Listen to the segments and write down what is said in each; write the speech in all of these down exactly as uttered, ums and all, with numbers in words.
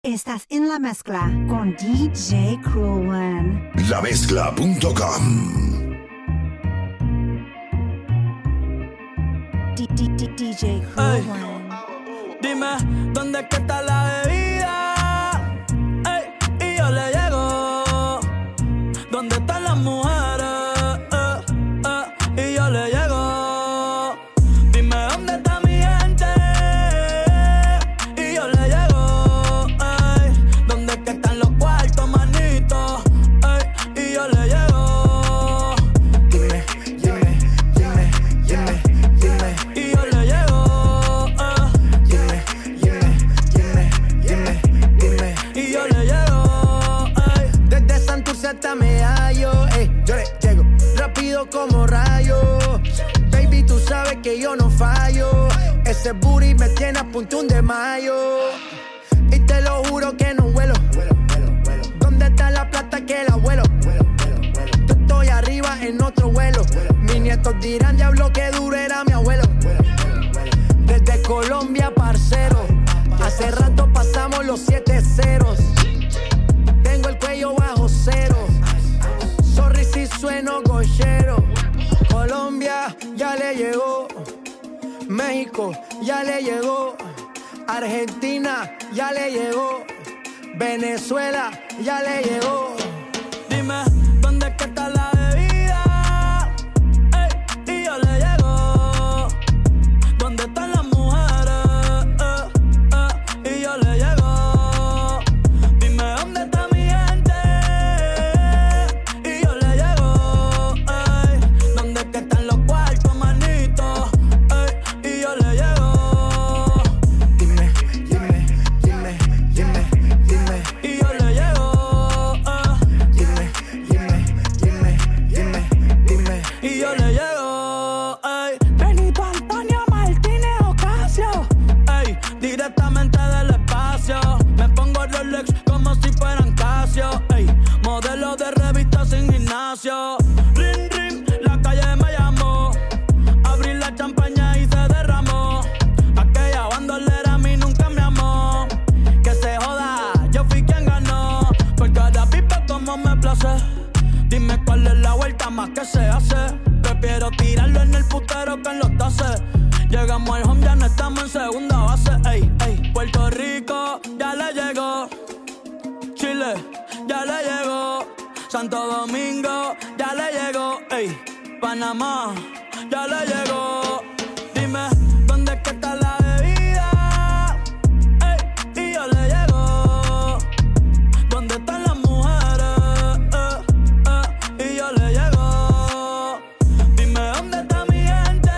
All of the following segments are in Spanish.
Estás en la mezcla con D J Cruel One. La mezcla punto com. D J Cruel One. Dime, ¿dónde es que está la bebida? Ey, y yo le llego. ¿Dónde están las mujeres? Eh, eh, y yo le llego. Dime, ¿dónde está mi gente? Y yo le llego. Ey, ¿dónde es que están los cuartos, manito? Ey, y yo le llego. Dime, dime, dime, dime, dime. Y yo le llego. Eh. Dime, dime, dime, dime, dime. Y yo le llego, ey. Desde Santurce hasta Medallo, ey, yo le llego rápido como rayo. Baby, tú sabes que yo no fallo. Ese booty me tiene a punto de mayo. Y te lo juro que no vuelo. ¿Dónde está la plata que el abuelo? Yo estoy arriba en otro vuelo. Mis nietos dirán, diablo, que duro era mi abuelo. Desde Colombia, parcero. Hace rato pasamos los siete ceros. Tengo el cuello bajo cero. Sorry si sueno gochero. Colombia ya le llegó. México ya le llegó. Argentina ya le llegó. Venezuela ya le llegó. Dime, ¿dónde es que está la bebida? Ey, y yo le llego. ¿Dónde están las mujeres? Eh, eh, y yo le llego. Dime, ¿dónde está mi gente? Y yo le llego. Ey, ¿dónde es que están los cuartos, manito? Ey, y yo le llego. Dime, dime, dime, dime, dime. Y yo le llego. Eh, Dime, dime, dime, dime, dime. y yo le llego, ey. Benito Antonio Martínez Ocasio, ey. Directamente del espacio. Me pongo Rolex como si fueran Casio, ey. Modelo de revista sin gimnasio. Ring, ring, la calle me llamó. Abrí la champaña y se derramó. Aquella bandolera a mí nunca me amó. Que se joda, yo fui quien ganó. Por cada pipa como me place. Dime cuál es la vuelta más que se hace. Prefiero tirarlo en el putero que en los tases. Llegamos al home, ya no estamos en segunda base. Ey, ey, Puerto Rico ya le llegó. Chile ya le llegó. Santo Domingo ya le llegó. Ey, Panamá ya le llegó. Dime, ¿dónde es que está la bebida? Ey, y yo le llego. ¿Dónde están las mujeres? Eh, eh, y yo le llego. Dime, ¿dónde está mi gente?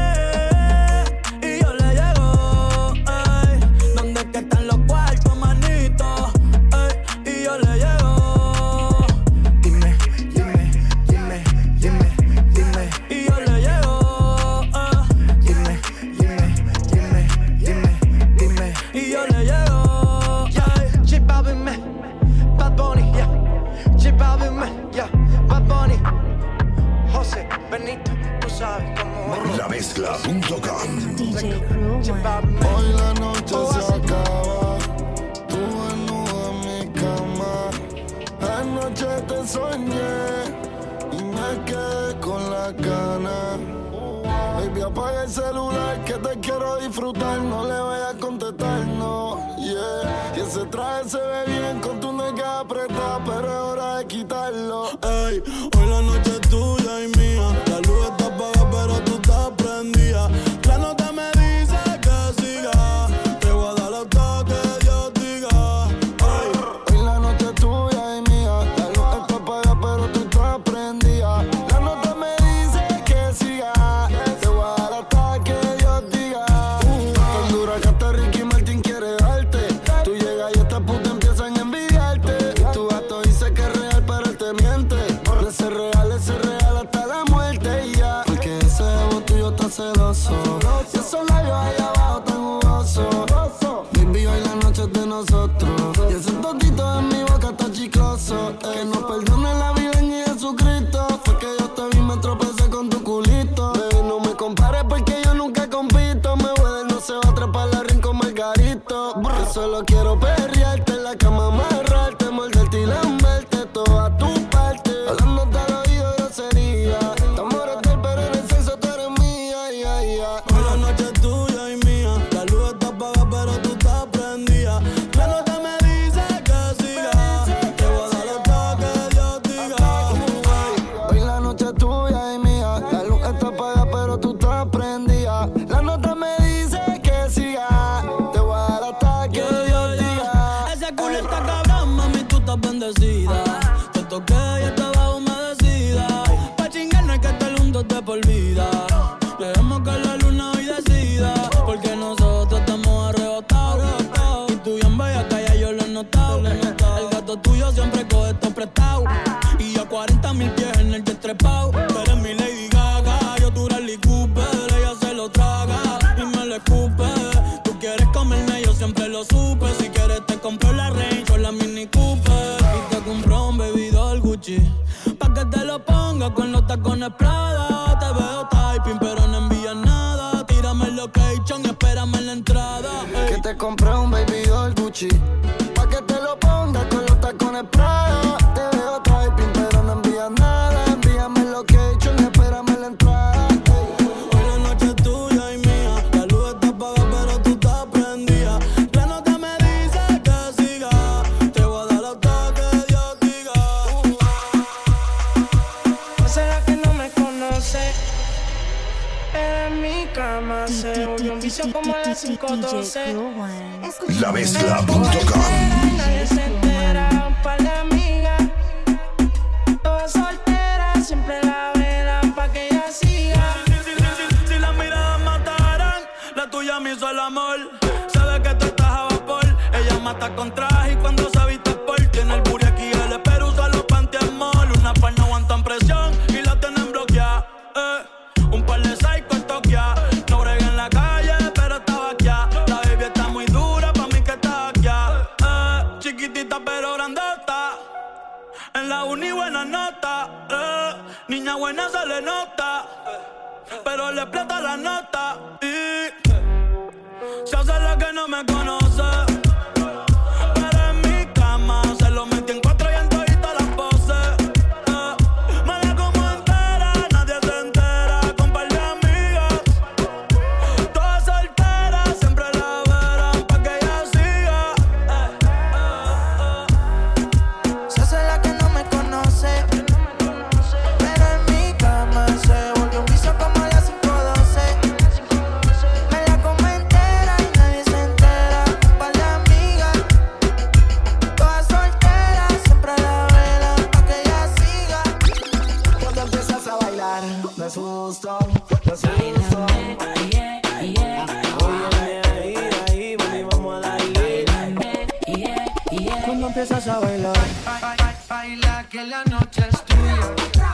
Y yo le llego. Ey, ¿dónde es que están los cuartos, manito? Ey, y yo le llego. Dime, dime, dime, dime, dime. Y yo le llego. Eh, Dime, dime, dime, dime, dime. y yo le llego. Ey. J Balvin, me, Bad Bunny, yeah. J Balvin, me, yeah. Bad Bunny. José, Benito, tú sabes cómo es. La mezcla punto com. D J Cruel J One. Balvin, me. Hoy la noche Oh, se así. acaba, tú desnuda en mi cama. Anoche te soñé y me quedé con la gana. Baby, apaga el celular que te quiero disfrutar. No le vayas a contestar, no, yeah. Y ese traje se ve bien con tu nega apretada, pero es hora de quitarlo. Ey, hoy la noche es tuya y mía. La luz está apagada, pero tú estás prendida. La nota me dice que siga. Te voy a dar hasta que Dios diga. Ey, hoy la noche es tuya y mía. La luz está apagada, pero tú estás prendida. La nota me dice que siga. Te voy a dar hasta que Dios diga. Tan dura que hasta Ricky Martin quiere darte. Tú llegas y estas putas empiezan a envidiarte. Tu gato dice que es real, pero él te miente. Le cerré Solo quiero perrearte en la cama, amarrarte, morderte y lamberte toda tu parte. Hablándote al oído grosería. Estamos mortal, pero en el sexo tú eres mía, yeah, yeah. Hoy la noche es tuya y mía. La luz está apagada, pero tú estás prendida. La nota me dice que siga. Te voy a dar hasta que Dios diga. Hoy la noche es tuya y mía. La luz está apagada, pero tú estás prendida. La nota me dice que siga. Te voy a dar hasta que Dios diga. Ese culo está cabrón, mami, tú estás bendecida. Te toqué y estaba humedecida. Pa' chingar no hay que estar juntos de por vida. Dejemos que la luna hoy decida. Porque nosotros estamos arrebatados. Y tú bien bella, que ya yo lo he notado. El gato tuyo siempre coge esto prestado. Y a cuarenta mil pies en el jet trepao. Tú eres mi Lady Gaga, yo tu Rally Cooper. Ella se lo traga y me lo escupe. Tú quieres comerme, yo siempre lo supe. Si quieres te compro la Range o la Mini Cooper. Y te compro un bebidor Gucci pa' que te lo ponga con los tacones Prada. Te veo typing pero no envías nada. Tírame el location y espérame en la entrada. Ey. Que te compré un baby doll Gucci pa' que te lo pongas con los tacones Prada. Te veo typing pero no envías nada. Envíame el location y espérame en la entrada. Hoy la noche es tuya y mía. La luz está apagada pero tú estás prendida. La nota me dice que siga. Te voy a dar hasta que Dios diga. ¿No será que no me conoce? Pero en mi cama se volvió un vicio como a las cinco doce. La mezcla punto com. Nadie se entera, un par de amigas. Todas solteras, siempre la velan pa' que ella siga. Si, si, si, si, si las miradas mataran, la tuya me hizo el amor. Sabe que tú estás a vapor. Ella mata con traje y cuando se viste por. Tiene el booty aquí, el espero usa los pantiamol. Una par no aguantan presión y la tienen bloqueada. Eh. Un par de psycho en Tokia. No bregué en la calle, pero estaba aquí. La baby está muy dura, pa' mí que está aquí. Eh. Chiquitita pero grandota. En la uni buena nota. Eh. Niña buena se le nota. Pero le explota la nota. Y se hace la que no me conoce. Pero en mi cama se lo metí en cuatro y en todita las poses. Eh. Me la como entera, nadie se entera. Con par de amigas, todas solteras, siempre la verán pa' que ella siga. Eh, eh, eh. Se hace la que no me conoce. Pero en mi cama se volvió un vicio como a las cinco doce. Me la como entera y nadie se entera. Un par de amigas, todas solteras, siempre la velan pa' que ella siga. Cuando empiezas a bailar, me asusto, me asusto. Óyeme ahí, ahí, mami, vamos a darle. Cuando empiezas a bailar, Baila que la noche es tuya.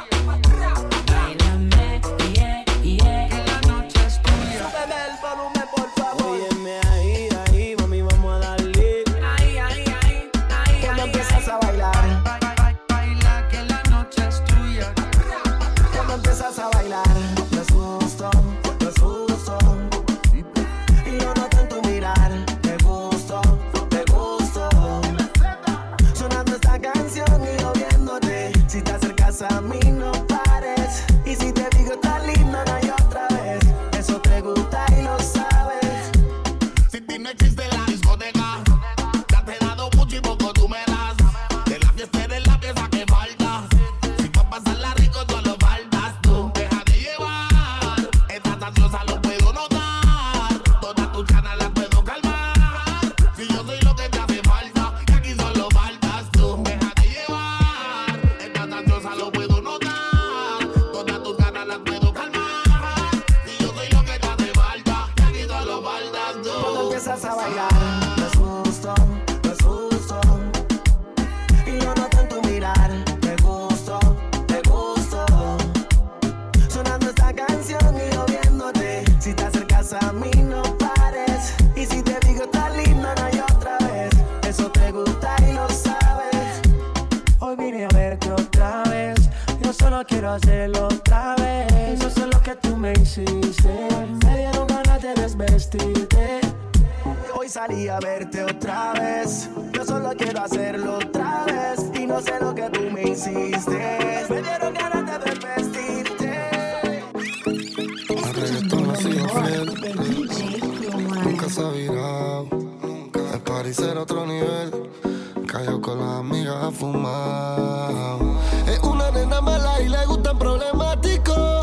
Que la noche es tuya. sube el volumen, por favor. Óyeme ahí, ahí, mami, vamos a darle. Ahí, ahí, ahí, ahí, Cuando ahí, empiezas a bailar, baila que la noche es tuya. cuando empiezas a bailar, me asusto, me asusto. Y lo noto en tu mirar, te gusto, te gusto. Sonando esta canción y yo viéndote. Si te acercas a mí no pares. Y si te digo estás linda una y otra vez, eso te gusta y lo sabes. Si ti no existe la discoteca, ya te he dado mucho y poco tú me das. De la fiesta eres la pieza que falta. Si pa' pasarla rico solo faltas tú. Déjate llevar, estás ansiosa lo puedo notar. Todas tus ganas las puedo calmar. Si yo soy lo que te hace falta, y aquí solo faltas tú. Déjate llevar, estás ansiosa lo puedo notar. Todas tus ganas las puedo calmar. Si yo soy lo que te hace falta, y aquí solo faltas tú. Cuando empiezas a bailar, me asusto, me asusto. Y lo noto en tu mirar, te gusto, te gusto. Sonando esta canción y yo viéndote. Si te acercas a mí no pares. Y si te digo estás linda una y otra vez, eso te gusta y lo sabes. Hoy vine a verte otra vez. Yo solo quiero hacerlo otra vez. No sé lo que tú me hiciste. Me dieron ganas de desvestirte. Hoy salí a verte otra vez. Yo solo quiero hacerlo otra vez. Y no sé lo que tú me hiciste. Me dieron ganas de desvestirte. El reggaetón ha sido fiel. Nunca se ha virado. El party será otro nivel. Cayó con las amigas a fumar. Es una nena mala y le gustan problemáticos.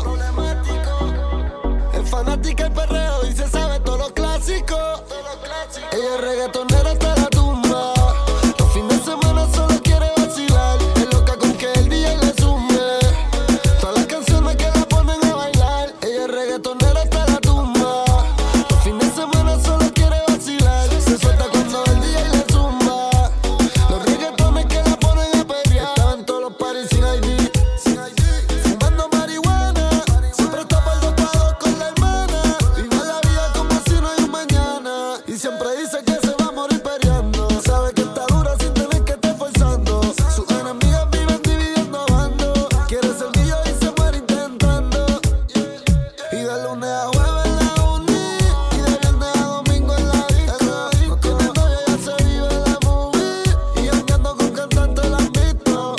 Es fanática del perreo y se sabe todos los clásicos. Ella es reggaetonera hasta la tumba. Los fines de semana solo quiere vacilar. Es loca con que el D J le sume todas las canciones que la ponen a bailar. Ella es reggaetonera hasta la tumba. Los fines de semana solo quiere vacilar. Se suelta cuando el D J le zumba los reggaetones que la ponen a pelear. Estaba en todos los parties sin I D, fumando marihuana. Siempre está por dos pados con la hermana. Vive la vida como si no hay un mañana. Y siempre dice que se va a morir peleando. Sabe que está dura sin tener que estar forzando. Sus enemigas viven dividiendo bandos. Quiere ser mío y se muere intentando. Y de lunes a jueves en la uni, y de viernes a domingo en la disco. No tiene novia, ya se vive la movie. Y andando con cantantes la han visto.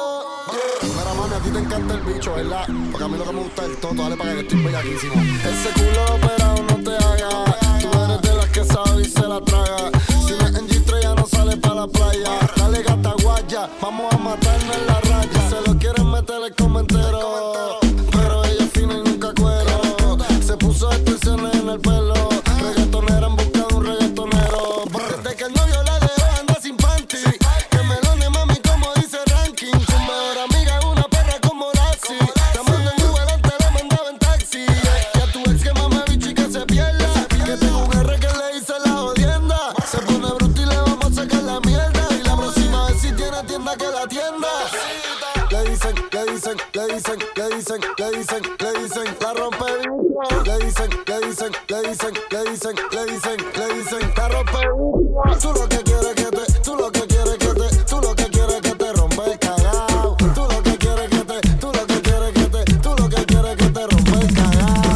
Mira, mami, a ti te encanta el bicho, ¿verdad? Porque a mí lo que me gusta es el toto. Dale para que estoy bellaquísimo. Ese culo operado no te haga. Tú eres de las que sabe y se la traga. Si no es en G tres ya no sale para la playa. Dale gata guaya, vamos a matarnos en la raya. Se lo quieren meter el comentero, pero ella es fina y nunca cuero. Se puso extensiones en el pelo. Reggaetonera en busca de un reggaetonero. Desde que el novio la dejó anda sin panty. Que melone mami como dice ranking. Su mejor amiga es una perra como Lassie. La mando en Uber, antes la mandaba en taxi. Y a tu ex que mame bicho y que se pierda. Que tengo un R que le hice la jodienda. Se pone bruto y le vamos a sacar la mierda. Y la próxima vez si tiene tienda que la tienda. Le dicen, le dicen, le dicen, le dicen, le dicen, le dicen, la rompe bicho. Le dicen, le dicen, le dicen, le dicen, le dicen, le dicen, la rompe bicho. Tú lo que quieres que te, tú lo que quieres que te, tú lo que quieres que te rompa el cagao. Tú lo que quieres que te, tú lo que quieres que te, tú lo que quieres que te rompa el cagao.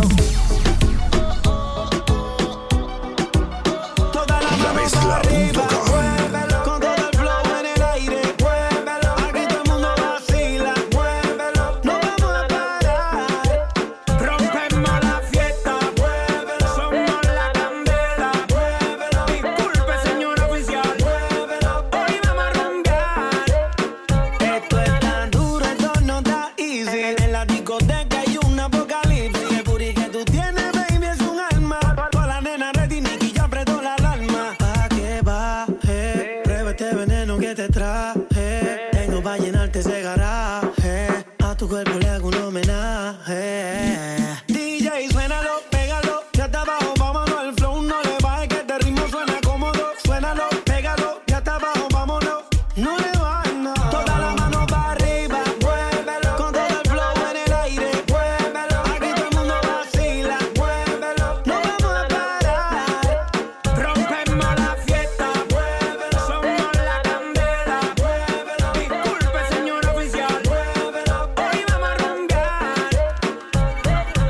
Toda la La mano mezcla para arriba, punto com. muévelo. Con todo el flow en el aire, muévelo. Aquí todo el mundo vacila, muévelo. No vamos a parar, rompemos la fiesta, muévelo. Somos la candela, muévelo. Disculpe señor oficial, muévelo. Hoy vamos a rumbear. Esto es tan duro, esto no está easy. En la discoteca hay un apocalipsis. El booty que tú tienes, baby, es un alma. Toda la nena ready, Nicky ya apretó la alarma. Pa' que baje, prueba este veneno que te traje. Tengo pa' llenarte ese garaje. A tu cuerpo le hago un homenaje. D J, suénalo, pégalo. Ya está abajo, vámonos. El flow no le baje, que este ritmo suena cómodo. Suénalo, pégalo. Ya está abajo, vámonos. No le bajes, no. Toda la mano para arriba, muévelo. Con todo el flow en el aire, muévelo. Aquí todo el mundo vacila, muévelo. No vamos a parar, rompemos la fiesta, muévelo. Somos la candela, muévelo. Disculpe señor oficial, muévelo. Hoy vamos a rumbear.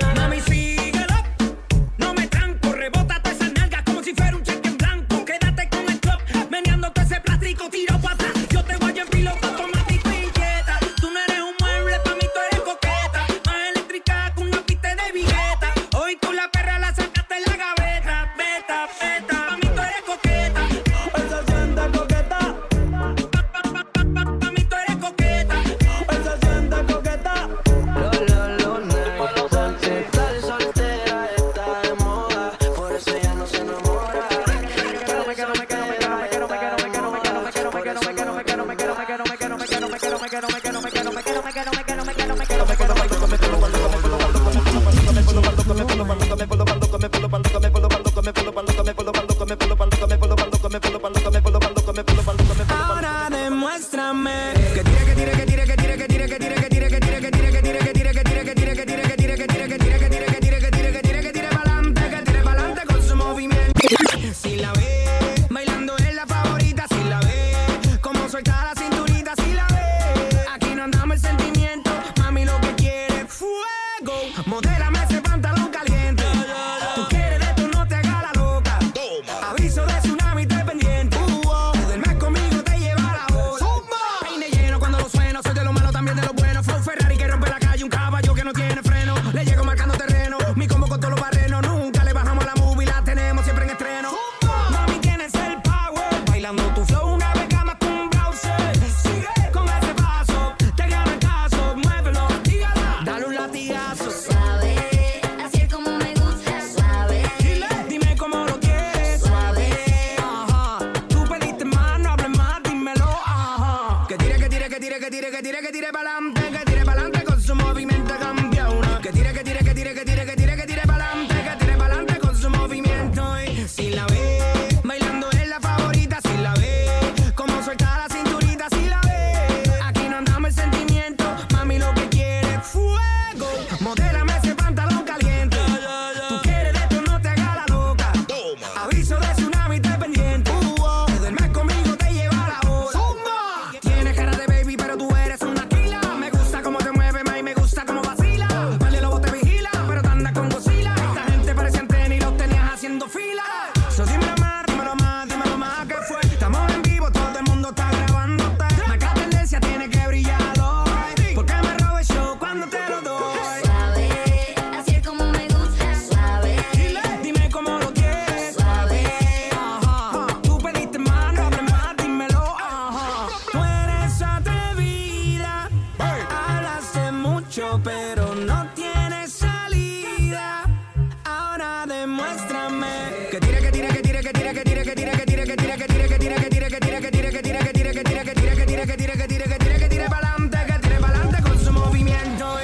tire, que tire, que tire, que tire, que tire, que tire, que tire, que tire, que tire, que tire, que tire, que tire, que tire pa'lante, que tire pa'lante con su movimiento.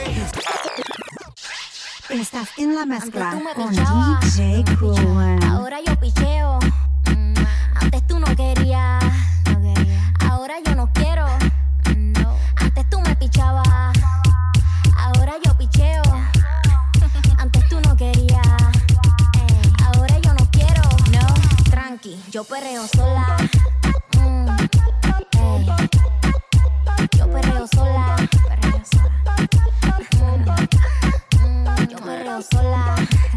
Estás en la mezcla Antes tú me con pichabas, D J Cruel. ahora yo picheo. Mm, Antes tú no querías, No quería. ahora yo no quiero. No. Antes tú me pichabas, ahora yo picheo. Antes tú no querías, ey, ahora yo no quiero. No, tranqui, yo perreo sola. Mm, ey. Yo perreo sola, perreo sola. Mm, mm, yo perreo sola.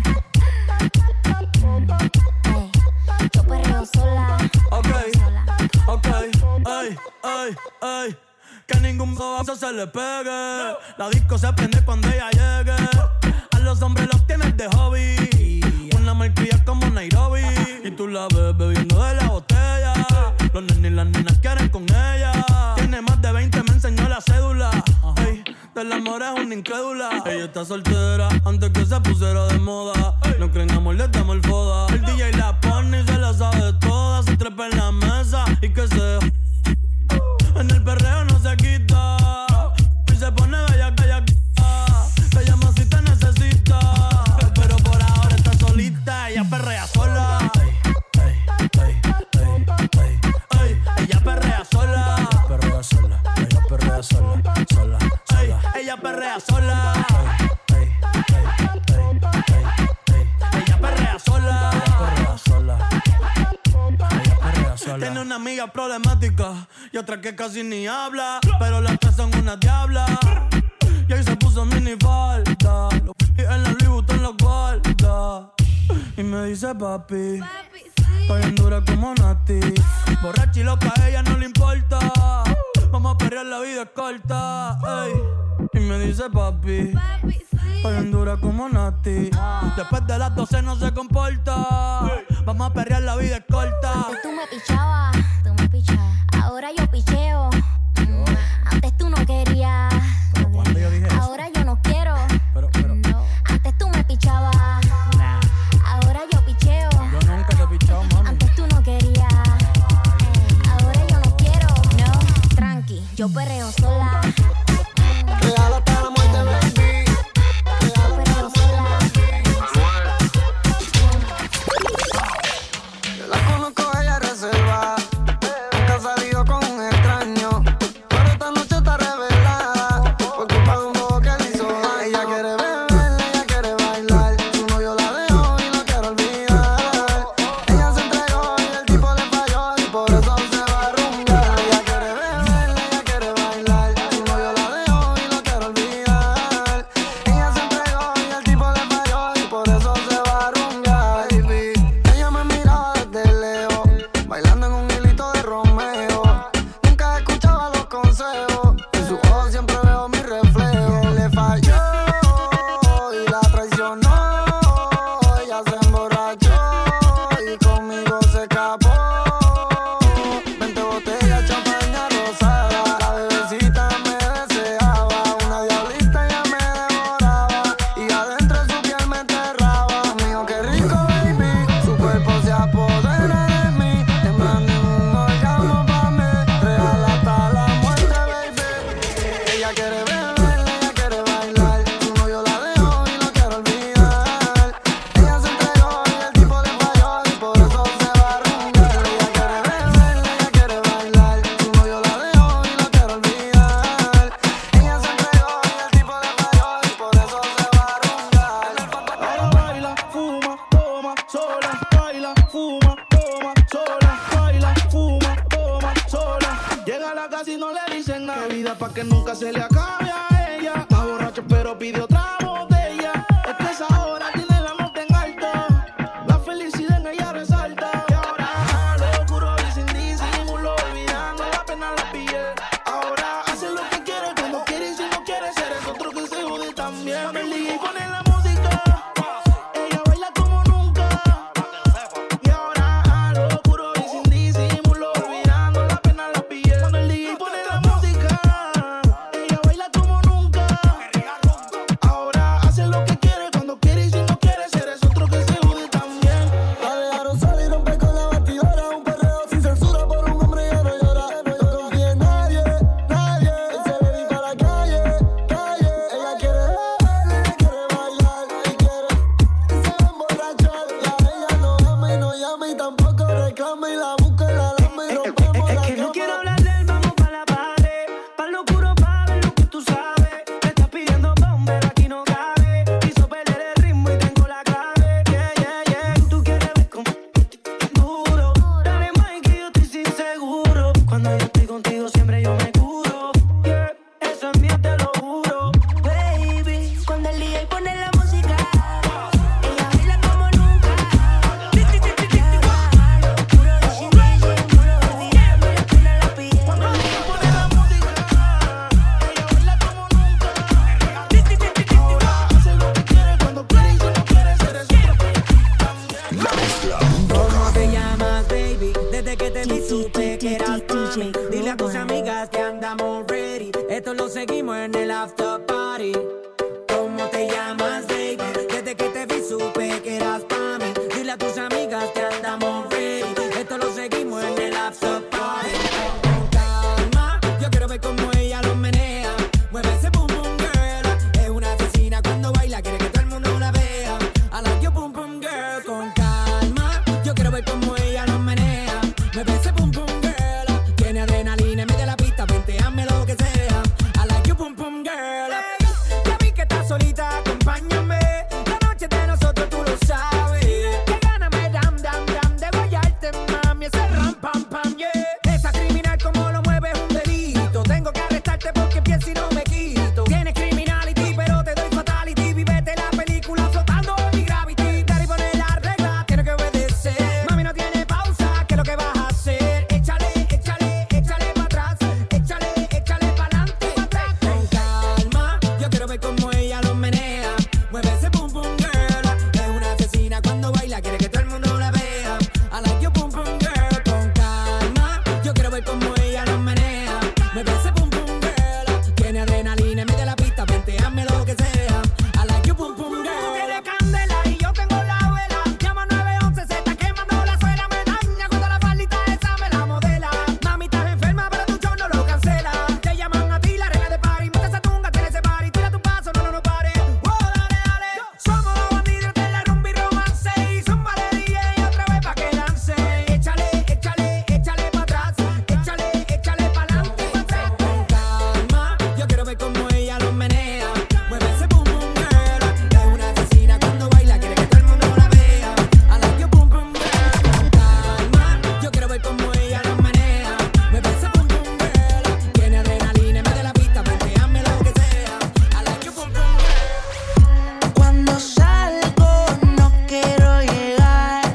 Ey, yo perreo sola. Ok, sola. ok, ay, ay, ay. Que ningún bobazo se le pegue. La disco se prende cuando ella llegue. A los hombres los tienes de hobby. Una marquilla como Nairobi. Y tú la ves bebiendo de la botella. Los nenes y las nenas quieren con ella. Tiene más de veinte, me enseñó la cédula. Ey, del amor es una incrédula. Ella está soltera antes que se pusiera de moda. No creen amor, le damos el foda. El D J la pone y se la sabe toda. Se trepa en la mesa y que se... En el perreo no se quita. Y se pone bella, bella, te llama si te necesita. Pero por ahora está solita. Ella perrea sola. Ey, ey, ey, ey, ey. Ella perrea sola. Ella perrea sola. Ella perrea sola. Sola, sola. Ella perrea sola. Ey, ey, ey, ey, ey. Ella perrea sola. Ella perrea sola. Ella perrea sola. Tiene una amiga problemática y otra que casi ni habla, pero las tres son una diabla. Y ahí se puso mini falta, los p- en la Louis Vuitton los guarda. Y me dice papi, estoy en dura como Nati. Borracha y loca, a ella no le importa. Vamos a perrear, la vida es corta. Ey. Y me dice papi, estoy en dura como Nati. Después de las doce no se comporta. Vamos a perrear, la vida es corta. Antes tú me pichabas, tú me pichabas. Ahora yo picheo. Mm, Antes tú no querías, Pero cuando yo dije eso, ahora yo no quiero. pero, pero, No. Antes tú me pichabas, nah, ahora yo picheo. yo nunca te he pichado, mami. Antes tú no querías, ey, ahora yo no quiero. No, tranqui, yo perreo sola. Regalo hasta la muerte, baby. Yo perreo sola. Yo la conozco, ella reserva. Nunca ha salido con un extraño. Pero esta noche está revelada. Por culpa de un bobo que le hizo daño. Ella quiere beber, ella quiere bailar. Su novio la dejó y no quiere olvidar. Ella se entregó y el tipo le falló. Y por eso se va a rumbear. Ella quiere beber, ella quiere bailar. Su novio la dejó y no quiere olvidar. Ella se entregó y el tipo le falló. Y por eso se va a rumbear, baby. Ella me miraba desde lejos, bailando en un hilito de Romeo. Nunca escuchaba los consejos, en sus ojos siempre veo mi reflejo. Él le falló y la traicionó. Ella se emborrachó y conmigo se escapó. Veinte botellas, champaña rosada. La bebecita me deseaba. Una diablita ya me devoraba. Y adentro su piel me enterraba. Mío, qué rico, baby. Su cuerpo se apodera de mí. Temblando en un orgasmo pa' mí. Real hasta la muerte, baby. Ella quiere beber, ella quiere bailar. Su novio la dejó y no quiere olvidar. Ella se entregó y el tipo le falló. Y por eso se va a rumbear. Ella quiere beber, ella quiere bailar. Su novio la dejó y no quiere olvidar. Ella se entregó y el tipo le falló. Y por eso se va a rumbear. Ahora baila, fuma, toma, sola. Baila, fuma, toma, sola. Baila, fuma, toma, sola. Llega a la casa y no le dicen nada. Bebida pa' que nunca se le acabe a ella. Está borracha pero pide otra botella. Es que esa hora tiene la nota en alto. La felicidad en ella resalta. Y ahora lo oscuro y sin disimulo. Olvidando la pena la pillé. Ahora hace lo que quiere, como quiere y si no quiere ser es otro que se jode también. El D J pone la música. Ella baila como nunca. Y ahora a lo oscuro y sin disimulo. Olvidando la pena la pillé. Cuando el D J pone la música, ella baila como nunca. Ahora pensé que eras pa' mí. Dile a tus amigas que andamos ready. Esto lo seguimos en el after party. ¿Cómo te llamas, baby? Desde que te vi supe que eras pa' mí. Dile a tus amigas que andamos ready. Esto lo seguimos en el after party. Con calma, yo quiero ver cómo ella lo menea. Mueve ese boom boom girl. Es una asesina cuando baila, quiere que todo el mundo la vea. I like your boom boom girl. Con calma, yo quiero ver cómo ella lo menea. Mueve ese boom boom girl. Tiene adrenalina en medio de la pista, venteame lo que sea. I like your boom boom girl. Hey, ya vi que estás solita, acompáñame. La noche de nosotros tú lo sabes. Que gana me dam dam dam de guayarte, mami. Ese ram pam pam, yeah. Esa criminal como lo mueve es un delito. Tengo que arrestarte porque pienso y no me quito. Tienes criminality, pero te doy fatality. Vivete la película flotando en mi gravity. Daddy pone la regla, tiene que obedecer. Mami no tiene pausa, ¿qué es lo que vas a hacer? Échale, échale, échale pa' atrás. Échale, échale pa'lante. Con calma, yo quiero ver cómo ella lo menea. Mueve ese boom boom girl. Es una asesina cuando baila, quiere que todo el mundo la vea. I like your boom boom girl. Con calma, yo quiero ver cómo ella lo menea. Mueve ese boom boom girl. Tiene adrenalina en medio de la pista, venteame lo que sea. I like your boom boom girl. Tú tienes candela y yo tengo la vela. Llama nueve once, se está quemando la suela. Me daña cuando la faldita esa me la modela. Mami, estás enferma, pero tu show no lo cancela. Te llaman a ti, la reina de party. Monta esa tunga, tiene ese party. Tira tu paso, no, no, no pare. Oh, dale, dale. Somos los bandidos de la rumba y romance. Y son valería y otra vez pa' que lance. Échale, échale, échale pa' atrás. Échale, échale pa'lante. Con calma, yo quiero ver cómo ella lo menea. Mueve ese boom boom girl. Es una asesina cuando baila, quiere que todo el mundo la vea. I like your boom boom girl. Con calma, yo quiero ver cómo ella lo menea. Mueve ese boom boom girl. Tiene adrenalina en medio de la pista, venteame lo que sea. I like your boom boom girl. Cuando salgo no quiero llegar.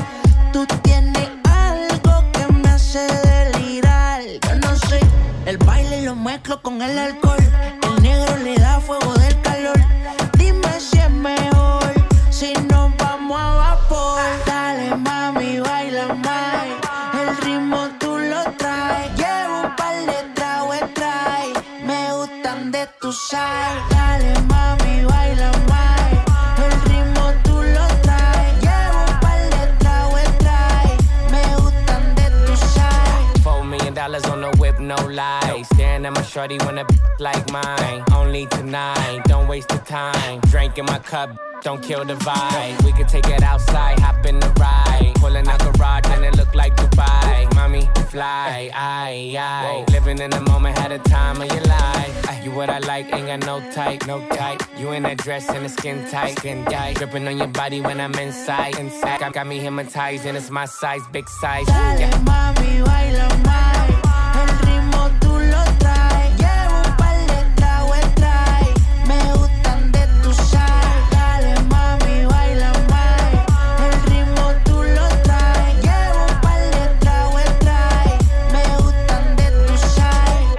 Tú tienes algo que me hace delirar. Yo no sé, el baile lo mezclo con el alcohol. El negro le da fuego del calor. Dime si es mejor si nos vamos a vapor. Dale mami, baila más. El ritmo tú lo traes. Llevo un par de tragos trae. Me gustan de tu side. Dale mami, baila más. El ritmo tú lo traes. Llevo un par de tragos trae. Me gustan de tu side. Four million dollars on the whip, no lie. Staring at my shorty when a like mine. Only tonight, don't waste the time. Drink in my cup, don't kill the vibe. We could take it outside, hop in the ride. Pulling out garage and it look like Dubai. Mommy, fly, aye, aye. Living in the moment, had a time of your life. Ay, you what I like, ain't got no type, no type. You in that dress and the skin tight, skin tight. Gripping on your body when I'm inside, inside. Got, got me hypnotized and it's my size, big size. Dale Yeah. mami, baila más. El ritmo tú lo traes. Llevo un par de tragos trae. Me gustan de tu side. Dale mami, baila más. El ritmo tú lo traes. Llevo un par de tragos trae. Me gustan de tu side.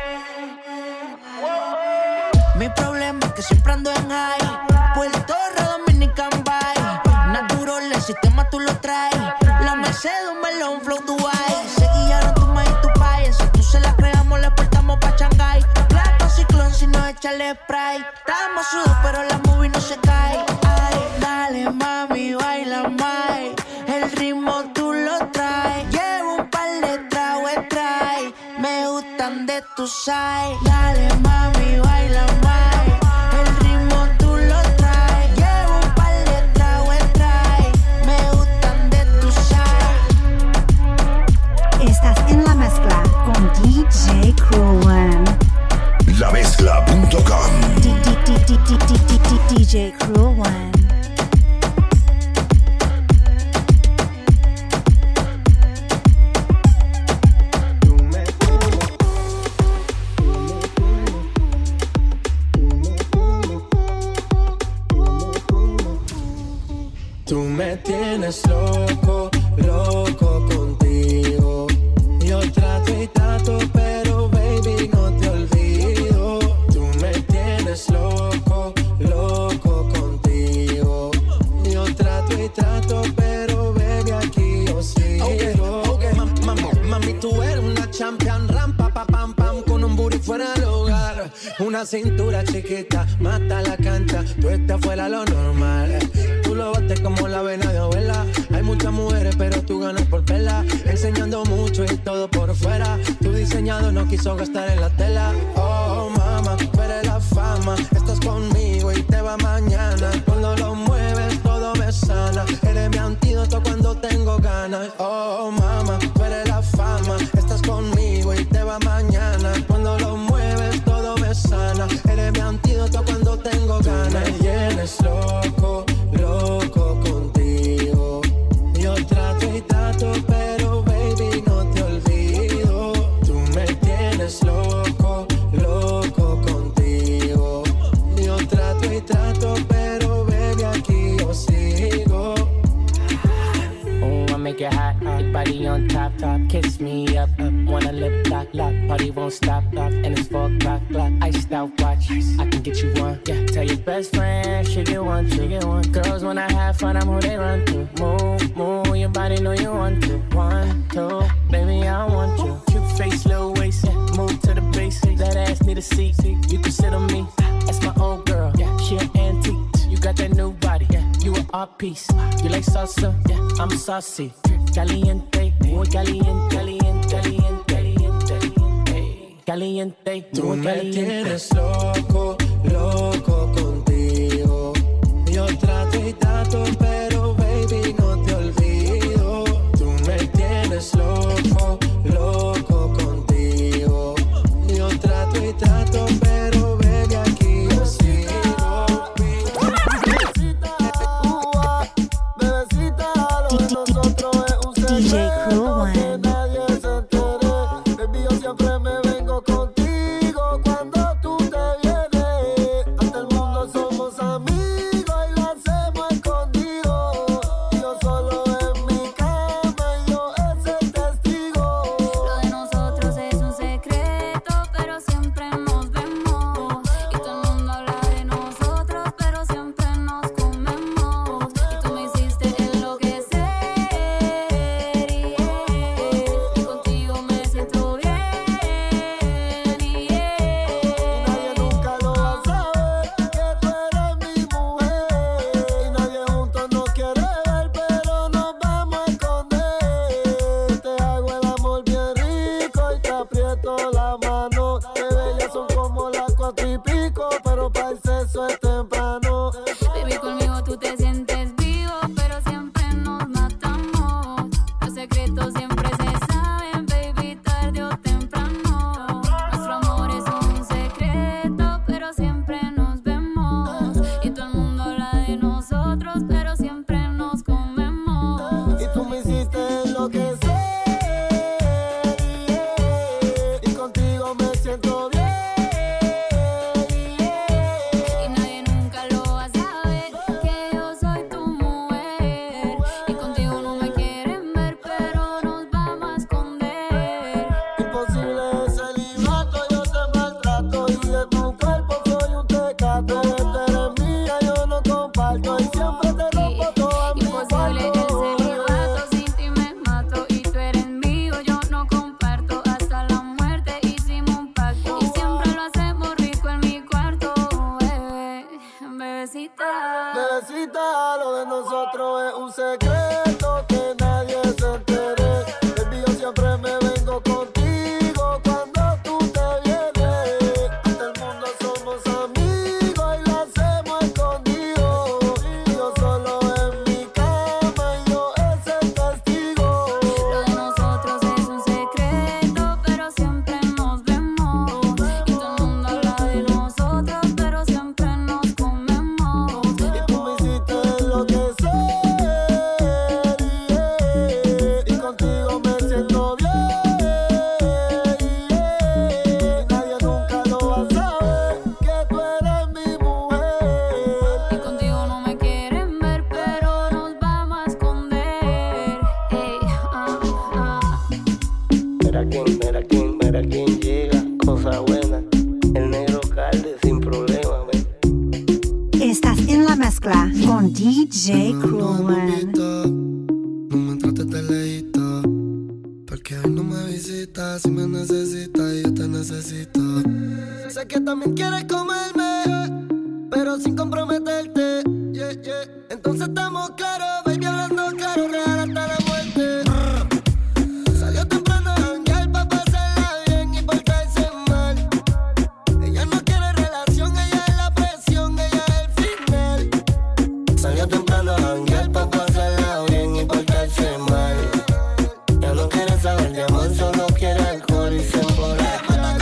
Mi problema es que siempre ando en high. Puerto Rico, Dominican Bay. Natural, el sistema tú lo traes. La Mercedes, un melón, flow Dubai. Se guiaron tu ma y tu pai. Si tú se la creamos, le portamos pa' Shanghai. Plato ciclón, si no échale spray. Estamos sudos, pero la movie no se cae. Ay, dale mami, baila más. El ritmo tú lo traes. Llevo un par de tragos trae. Me gustan de tu side. Dale mami, baila más. El ritmo tú lo traes. Llevo un par de tragos trae. Me gustan de tu side. Estás en la mezcla con D J Cruel One. La mezcla punto com. D J Cruel One. Tú me Una champion rampa pa pam pam con un booty fuera del hogar. Una cintura chiquita mata la cancha. Tú estás fuera lo normal. Tú lo bates como la vena de abuela. Hay muchas mujeres pero tú ganas por vela. Enseñando mucho y todo por fuera. Tu diseñado no quiso gastar en la tela. Oh mama, tú eres la fama. Estás conmigo y te va mañana. Cuando lo mueves todo me sana. Eres mi antídoto cuando tengo ganas. Oh mama, tú eres la fama. Estás conmigo y te va mañana. Cuando lo mueves todo me sana. Eres mi antídoto cuando tengo ganas. Tú me tienes loco, loco contigo. Yo trato y trato pero baby no te olvido. Tú me tienes loco, loco contigo. Yo trato y trato pero baby aquí yo sigo. Oh, I make it hot, hot, body on top, top. Kiss me up, up, wanna lip lock, lock. Party won't stop, lock, and it's four o'clock, clock. Iced out watch, I can get you one. Yeah, tell your best friend she get one, she get one. Girls when I have fun, I'm who they run to. Move, move, your body know you want to. One, two, baby I want you. Cute face, little waist, yeah. Move to the basics. That ass need a seat, you can sit on me. That's my old girl, yeah. She an antique. You got that new body, yeah. You an art piece. You like salsa, yeah. I'm saucy. Caliente, muy caliente, caliente, caliente, caliente, caliente. Tú me tienes loco, loco contigo. Yo trato y trato, pero baby no te olvido. Tú me tienes loco, loco contigo. Yo trato y trato, pero baby aquí yo sigo. D J Crew One. Que nadie se entere. Baby, yo siempre me vengo contigo cuando tú te vienes. Ante el mundo somos amigos y lo hacemos escondidos. Y yo solo en mi cama y yo es el testigo. Lo de nosotros es un secreto, pero siempre nos vemos. Y todo el mundo habla de nosotros, pero siempre nos comemos. Y tú me hiciste enloquecer. Y contigo me siento bien. Y Nadie nunca lo va a saber que tú eres mi mujer. Y nadie juntos nos quiere ver, pero nos vamos a esconder. Te hago el amor bien rico y te aprieto la mano. Que bellas son como las cuatro y pico, pero para el sexo es temprano. baby, conmigo tú te sientes vivo, pero siempre nos matamos. Los secretos siempre se saben, baby, tarde o temprano. Nuestro amor es un secreto, pero siempre nos vemos. Y todo el mundo habla de nosotros, pero siempre nos comemos. Y tú me hiciste enloquecer. Y contigo me siento bien. Y nadie nunca lo va a saber que yo soy tu mujer. Y contigo no me quieren ver, pero nos vamos a esconder. Imposible es celibato, yo te maltrato. Y de tu cuerpo soy un tecato. Tú eres mía, yo no comparto. Y siempre te rompo toda mi Imposible el cuarto. celibato, sin ti me mato. Y tú eres mío, yo no comparto. Hasta la muerte hicimos un pacto. Y siempre lo hacemos rico en mi cuarto, bebé, bebecita. Bebecita, lo de nosotros es un secreto que nadie se entere. Baby, yo siempre me vengo contigo cuando tú te vienes. Ante el mundo somos amigos y lo hacemos escondidos. Y yo solo en mi cama y yo es el testigo. Lo de nosotros es un secreto, pero siempre nos vemos. Y todo el mundo habla de nosotros, pero siempre nos comemos. Y tú me hiciste enloquecer. Y contigo me siento bien. Y nadie nunca lo va a saber que tú eres mi mujer. Y contigo no me quieren ver, pero nos vamos a esconder. Ey, ah, ah. Mira quién, mira quién, mira quién llega, cosa buena. El negro calde sin problema, ven. Estás en la mezcla con D J Crew One. No me trates de lejito, porque hoy no me visita. necesita, si me necesita, yo te necesito. Sé que también quieres comerme, pero sin comprometerte. Yeah, yeah. Entonces estamos claros, baby, hablando claro, real hasta la muerte. Salió temprano a janguear pa' pasarla bien y portarse mal. Ella no quiere relación, ella es la presión, ella es el final. Salió temprano a janguear pa' pasarla bien y portarse mal. Ella no quiere saber de amor, solo quiere alcohol y se emborracha.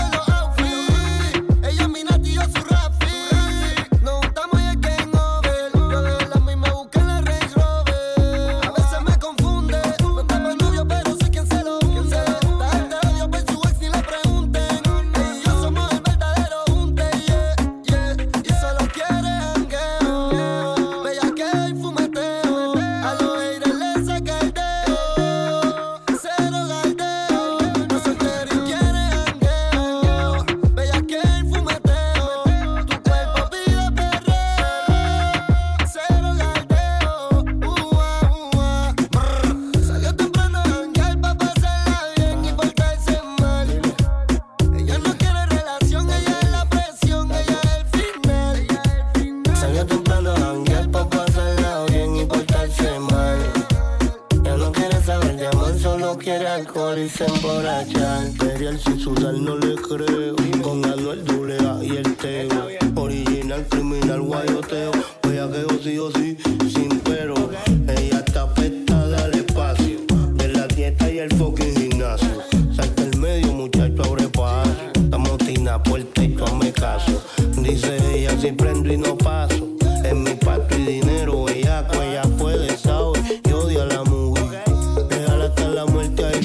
Y se emborrachar. Perial sin sudar no le creo. Con Anuel doble A y el Teo. Original, criminal, guayoteo. Bellaqueo sí o sí, sin pero. Ella está afectada al espacio. De la dieta y el fucking gimnasio. Salta el medio, muchacho, abre paso. Estamos tina, puerta y tú hazme caso. Dice ella, si prendo y no paso. En mi pato y dinero, ella, ella puede, sabe. Y odia la movie. Déjala hasta la muerte ahí.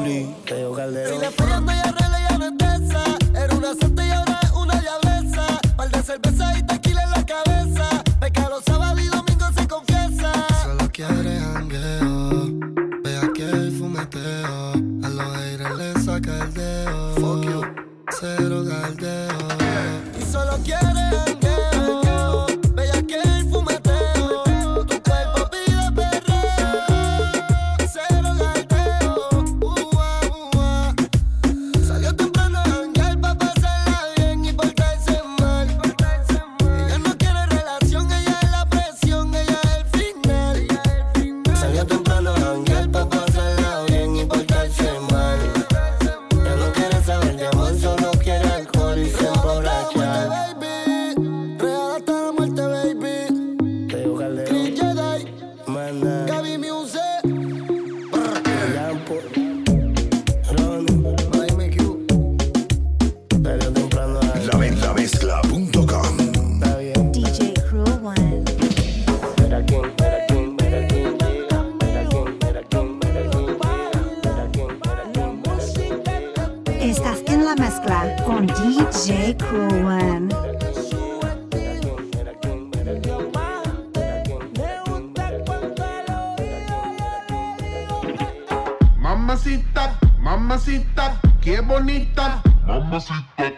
Si le fallando y arregla y anestesa. Era una santa y ahora es una diableza. Par de cerveza y tequila en la cabeza. Peca los sábados y domingos se confiesa. Solo quiere jangueo, bellaqueo y fumeteo. A los aires le saca el dedo. Fuck you, cero galdeo. Y solo quiere jangueo, bellaqueo y fumeteo. Tu cuerpo pide perreo, cero galdeo. Uh, uh, uh. Salió temprano a janguear pa' pasarla bien y portarse mal. Ella no quiere relación, ella es la presión, ella es el final. Salió temprano a janguear pa' pasarla bien y portarse mal. Ella no quiere saber de amor, solo quiere alcohol y se emborracha. Real hasta la muerte, baby. Teo Calderón, Chris Jedi, Mana, Gaby Music, Lampo, Ronnie, Miami Q. Salió temprano a La mezcla punto com. Está bien. D J Cruel One. Mira quién, mira quién, mira quién llega. Mira quién, mira quién, mira quién llega. Mira quién, mira quién, mira quién. Estás en la mezcla con D J Cruel One. Mamacita, mamacita, qué bonita. Mamacita.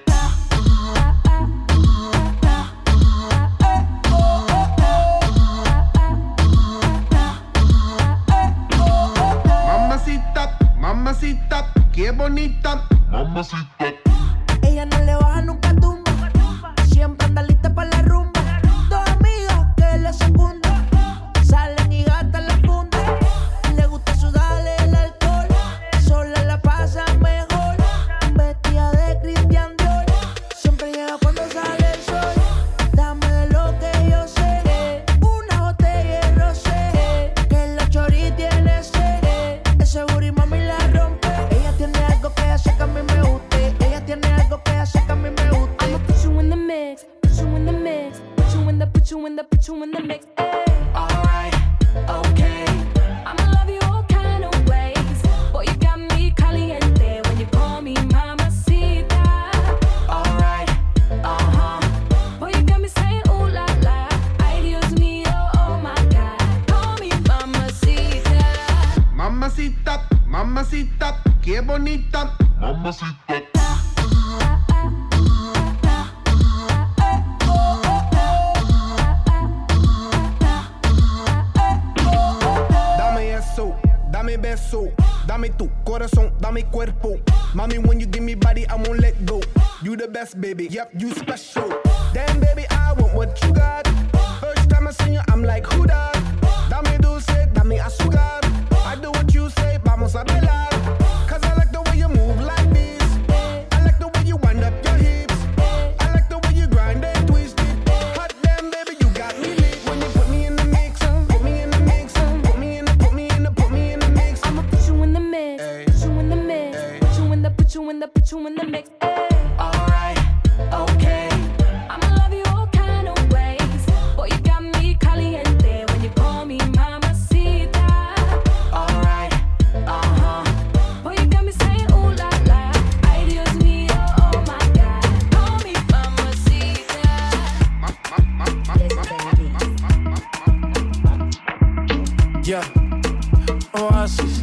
Mamacita, mamacita, qué bonita. Mamacita. Ella no le baja nunca tumba. Siempre anda lista para la rumba. Dos amigas que le secundan. Salen y gastan la funda. Le gusta sudarle el alcohol. Sola la pasa mejor. Vestida de Christian Dior. Siempre llega cuando sale el sol. Dame de lo que yo sé. Una botella de rosé. Que la chori tiene sed. Ese booty mami la rompe. Ella tiene algo que hace que a mí me guste. Ella tiene algo que hace que a mí me guste. I'ma put you in the mix, put you in the mix, put you in the, put you in the, put you in the mix. Ay. Alright, okay. I'ma love you all kind of ways. Boy, you got me caliente when you call me mamacita. Alright, uh-huh. Boy, you got me saying ooh la la. Ay, Dios mío, oh my God. Call me mamacita. Mamacita, mamacita, qué bonita. Mamacita. Dame eso, dame beso, dame tu corazón, dame a mi cuerpo. Mommy, when you give me body, I won't let go. You the best, baby. Yep, you special. Damn, baby, I want what you got. First time I seen you, I'm like, who that? Dame dulce, dame azúcar. I do what you say, vamos a bailar. Cause I like the way you move like this. I like the way you wind up your hips. I like the way you grind and twist it. Hot damn, baby, you got me lit. When you put me in the mix, put me in the mix, put me in the, put me in the, put me in the mix. I'ma put you in the mix, put you in the mix, put you in the, put you in the, put you in the mix. Alright, okay. I'ma love you all kind of ways. Boy, you got me caliente when you call me mamacita. Alright, uh-huh. Boy, you got me saying ooh la la. Ay, Dios mío, oh my God. Call me mamacita. Yeah, Oasis.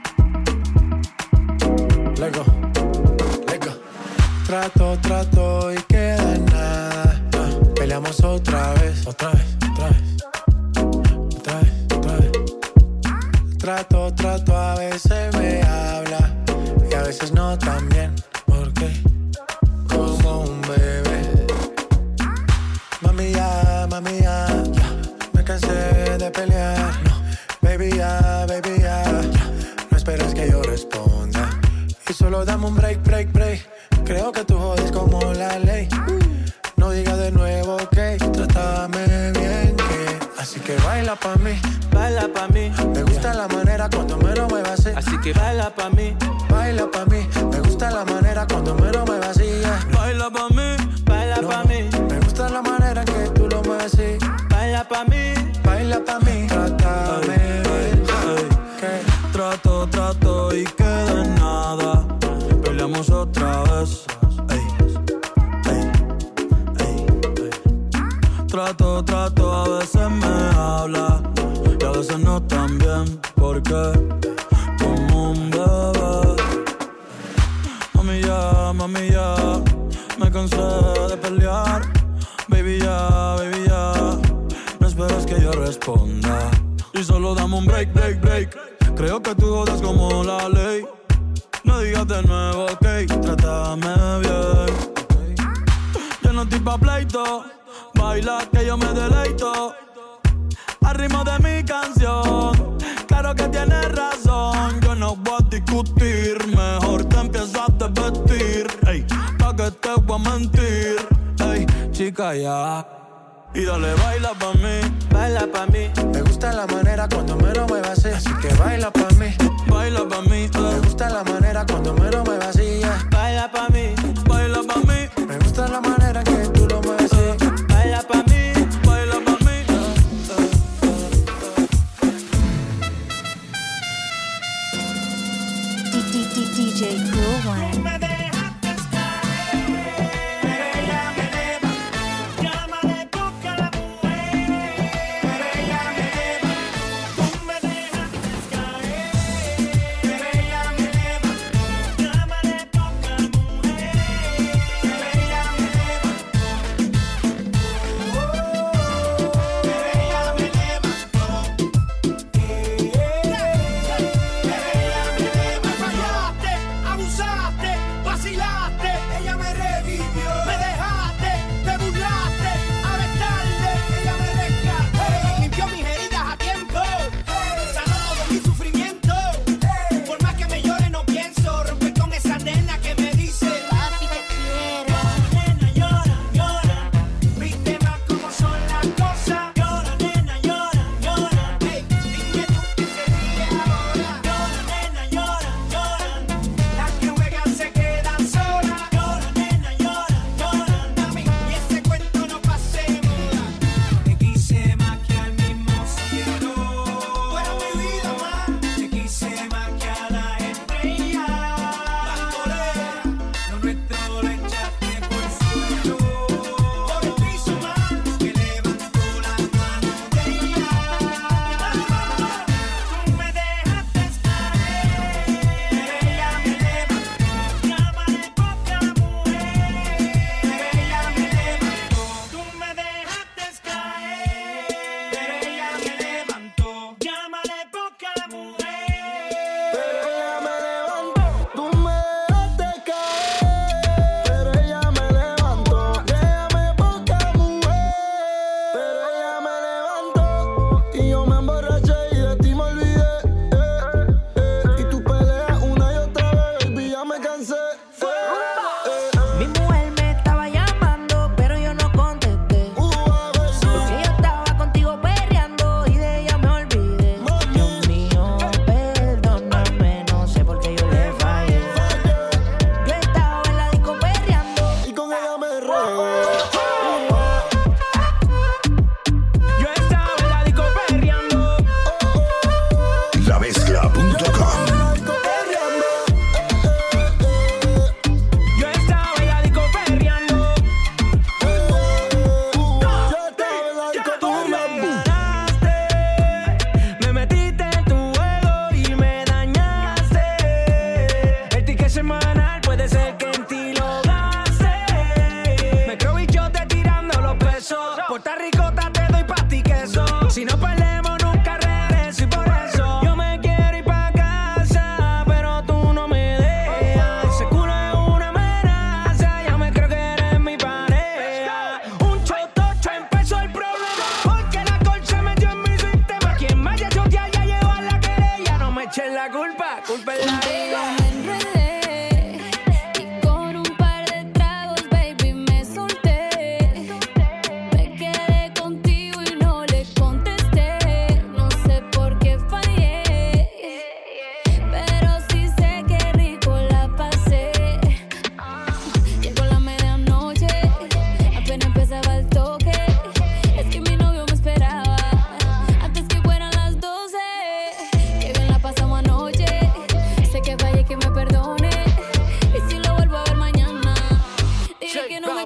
Lego, Lego. Trato, trato y queda en nada. Uh, peleamos otra vez, otra vez, otra vez, otra vez, otra vez. Trato, trato, a veces me habla y a veces no tan bien. ¿Por qué? Como un bebé. Mami ya, mami ya, ya. Me cansé de pelear. No, baby ya, baby ya, ya. No esperes que yo responda. Y solo dame un break, break, break. Creo que tú jodes como la ley. No digas de nuevo, ok. Trátame bien, que. Así que baila pa' mí, baila pa' mí. Me gusta la manera cuando me lo muevas así. Así que baila pa' mí, baila pa' mí. Me gusta la manera cuando me lo muevas así. Yeah. Baila pa' mí, baila No, pa' mí. Me gusta la manera que tú lo mueves así. Baila pa' mí, baila pa' mí. Trátame bien, que. Trato, trato y queda en nada. Peleamos otra vez. Ey, ey, ey, ey. Trato, trato, a veces me habla y a veces no tan bien. Porque como un bebé. Mami ya, mami ya, me cansé de pelear. Baby ya, baby ya, no esperes que yo responda. Y solo dame un break, break, break. Creo que tú jodas como la ley. No digas de nuevo, ok, trátame bien. Yo no estoy pa' pleito, baila que yo me deleito. Al ritmo de mi canción, claro que tienes razón. Yo no voy a discutir, mejor te empiezo a desvestir. Ey, pa' que te voy a mentir. Ey, chica ya. Y dale, baila pa' mí, baila pa' mí. Me gusta la manera cuando me lo muevas así. Así que baila pa' mí, baila pa' mí. eh. Me gusta la manera cuando me lo muevas así. Yeah. Baila pa' mí, baila pa' mí. Me gusta la manera que tú lo mueves así. Baila pa' mí, baila pa' mí. D J Cruel One. Yeah.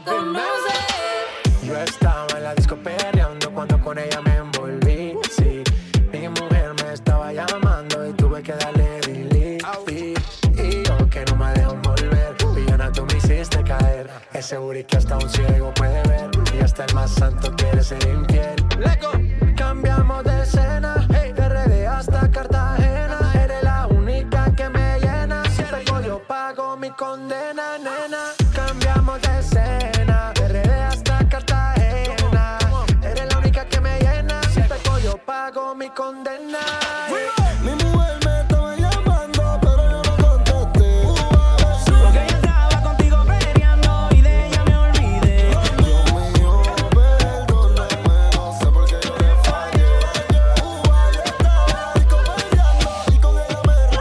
conoce. Yo estaba en la disco perreando cuando con ella me envolví. Sí, mi mujer me estaba llamando y tuve que darle delete. Y, y yo que no me dejo volver, villana tú me hiciste caer. Ese booty que hasta un ciego puede ver y hasta el más santo quiere ser infiel. Lego. Cambiamos de escena, hey, de R D hasta Cartagena. Eres la única que me llena. Si pego yo pago mi condena, nena. Cambiamos de escena, de R D hasta Cartagena. Eres la única que me llena. Si pego yo pago mi condena. Mi mujer me estaba llamando, pero yo no contesté. Porque yo estaba contigo peleando y de ella me olvidé. Dios mío, perdóname, no sé por qué yo le fallé. Yo estaba disco peleando y con ella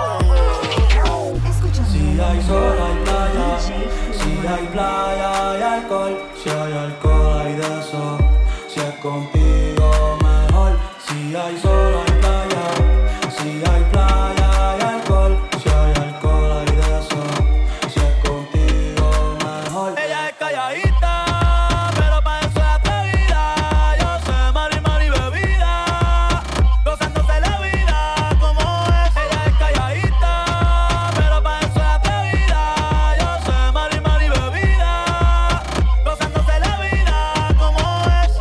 me reí. Si hay sol, hay playa. Si hay playa, hay alcohol. Si hay alcohol, hay de eso. Si es contigo, mejor. Si hay sol, hay playa. Si hay playa, hay alcohol. Si hay alcohol, hay de eso. Si es contigo, mejor. Ella es calladita, pero pa' eso es atrevida. Yo sé, mari, mari, bebida, gozándose la vida como es. Ella es calladita, pero pa' eso es atrevida. Yo sé, mari, mari, bebida, gozándose la vida como es.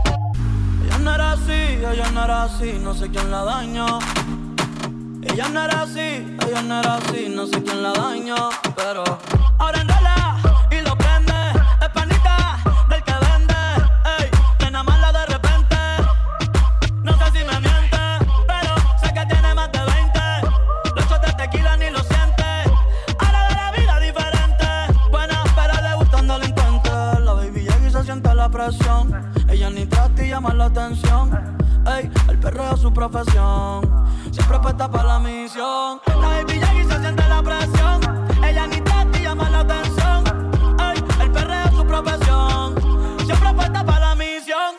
Ella no era así, ella no era así, no sé quién la dañó. Ella no era así, ella no era así, no sé quién la dañó. Pero ahora enrola y lo prende. Es panita del que vende. Ey, nena mala de repente. No sé si me miente, pero sé que tiene más de veinte. Los shots de tequila ni lo siente. Ahora de la vida diferente. Buena, pero le gustan delincuentes. La baby llega y se siente la presión. Ella ni trata y llama la atención. Ey, el perreo es su profesión. Siempre puesta para la misión. La baby llega y se siente la presión. Ella ni trata y llama la atención. Ey, el perreo es su profesión. Siempre puesta para la misión.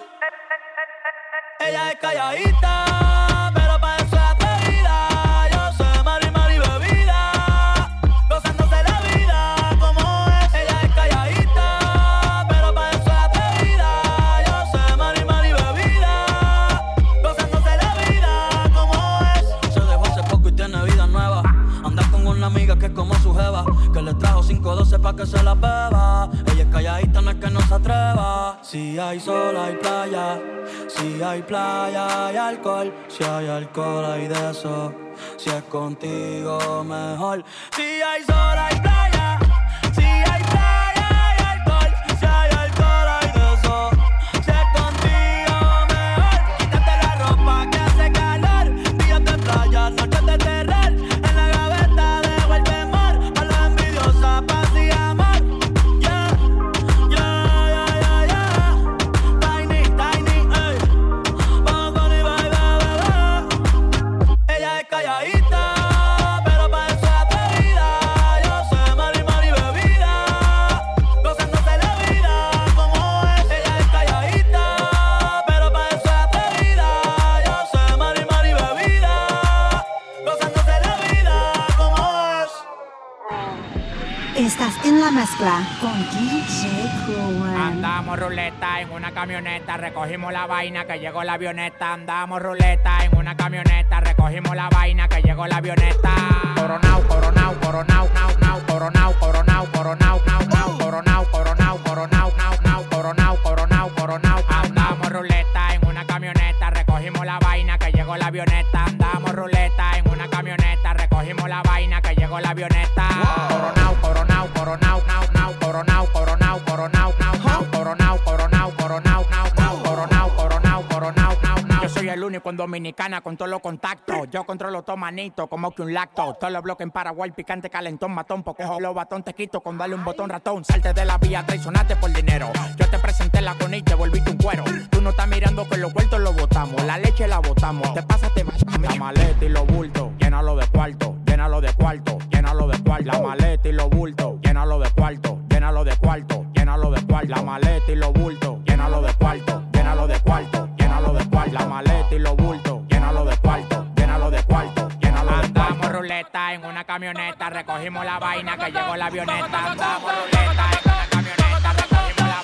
Ella es calladita, pero pa' eso es atrevida. Yo sé, mari, mari, bebida, gozándose la vida como es. Ella es calladita, pero pa' eso es atrevida. Yo sé, mari, mari, bebida, gozándose la vida como es. Se dejó hace poco y tiene vida nueva. Anda con una amiga que es como su jeva, que le trajo cinco doce pa' que se la beba. Ella es calladita, no es que no se atreva. Si hay sol, hay playa. Si hay playa, hay alcohol. Si hay alcohol, hay de eso. Si es contigo, mejor. Si hay sol, hay playa. Si hay playa, hay alcohol. Si hay alcohol, hay de eso. Si es contigo, mejor. Quítate la ropa que hace calor. Días de playa, noches de terror. En la gaveta dejo el temor. A la envidiosa, paz y amor. Yeah, yeah, yeah, yeah, yeah. Tiny, tiny, ey. Vamos con y bye, bye, bye. Ella es calladita, pero pa' eso es atrevida. Yo sé, mari, mari, bebida, gozándose la vida como es. Ella es calladita, pero pa' eso es atrevida. Yo sé, mari, mari, bebida, gozándose la vida como es. Estás en la mezcla con D J Cool. Andamos ruleta en una camioneta, recogimos la vaina que llegó la avioneta. Andamos ruleta en una camioneta, recogimos la vaina que llegó la avioneta. Coronao, coronao, coronao, nao, nao, coronao, coronao, coronao, nao, nao, coronao, coronao, coronao, nao, nao, coronao, coronao, coronao. Andamos ruleta en una camioneta, recogimos la vaina que llegó la avioneta. Andamos ruleta en una camioneta, recogimos la vaina que llegó la avioneta. Coronao, coronao, coronao, nao, nao, coronao, coronao, coronao, nao, nao, coronao, coronao, coronao, nao, nao, coronao, coronao, coronao, nao, nao. Yo soy el único en Dominicana con todos los contactos. Yo controlo todo manito como que un lacto. Todos los bloques en Paraguay, picante, calentón, matón. Porque los batón te quito con darle un botón ratón. Salte de la vía, traicionaste por dinero. Yo te presenté la con y te volviste un cuero. Tú no estás mirando que los vueltos los botamos. La leche la botamos. Te pasaste la maleta y los bultos. Llénalo de cuarto, llénalo de cuarto, llénalo de cuarto. La maleta y los bultos. Llénalo de cuarto, llénalo de cuarto, llénalo de cuarto. La maleta y los bultos. Llénalo de cuarto, llénalo de cuarto, llénalo de cuarto. La maleta y los bultos. Llénalo de cuarto, llénalo de cuarto, llénalo de cuarto. Andamos ruleta en una camioneta, recogimos la vaina que llegó la avioneta. Andamos ruleta en una camioneta, recogimos la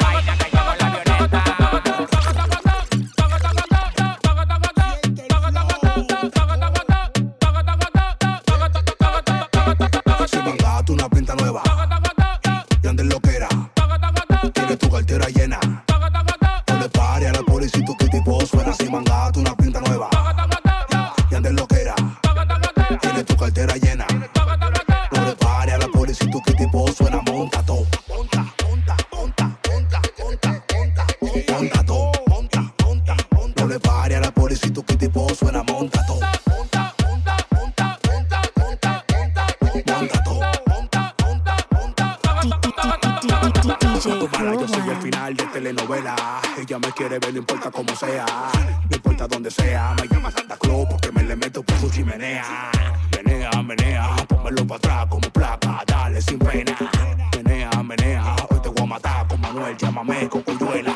D J Mala, yo soy el Cruel. final de telenovela. Ella me quiere ver, no importa cómo sea. No importa dónde sea. Me llama Santa Claus porque me le meto por su chimenea. Menea, menea, pónmelo para atrás como placa. Dale sin pena. Menea, menea, hoy te voy a matar con Manuel. Llámame Cocuyuela.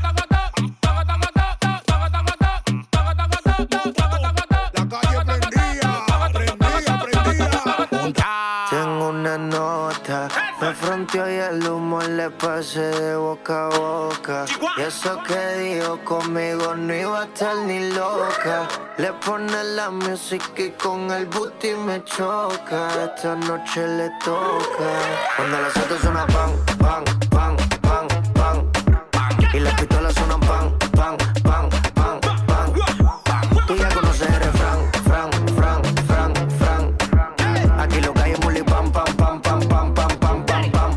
Tengo una nota, me fronteó y el humo le pasé de boca a boca. Y eso que dijo conmigo no iba a estar ni loca. Le pone la música y con el booty me choca. Esta noche le toca. Cuando las autos suenan pan, pan, pan, pan, pan. Y las pistolas suenan pan, pan, pan, pan, pan. Tú ya conoces el refrán, fran, fran, fran, fran. Aquí lo que hay es muli pam, pam, pam, pam, pam, pam, pam, pam, pam.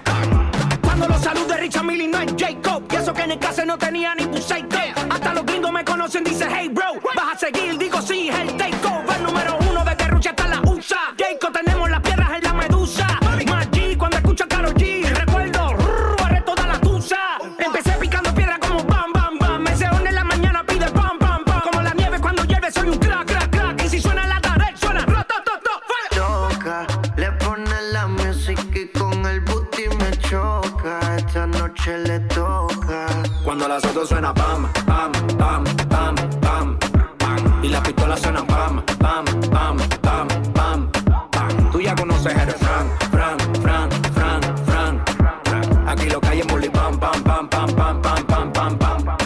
Cuando los saludos de Richard Millie no es Jacob. Y eso que en el caso no tenía ni buceito. Hasta los gringos me conocen, dice hey bro. Vas a seguir, digo sí, es el takeover. Número uno desde Rusia hasta la U S A. Jacob, tenemos las piedras en la medusa. Más G cuando escucho a Karol G. Recuerdo, rrr, barré toda la tusa. Empecé picando piedra como bam, bam, bam. Me se une en la mañana, pide pam, pam, pam. Como la nieve cuando llueve, soy un crack, crack, crack. Y si suena la tarde, suena ro, to, to, to, fuera. Toca, le pone la música y con el booty me choca. Esta noche le toca. Cuando las autos suenan pam, pam, pam, pam, pam, pam. Y las pistolas suenan pam, pam, pam, pam, pam, pam. Tú ya conoces el refrán, fran, fran, fran, fran, fran. Aquí lo que hay es muli pam, pam, pam, pam, pam, pam, pam, pam, pam.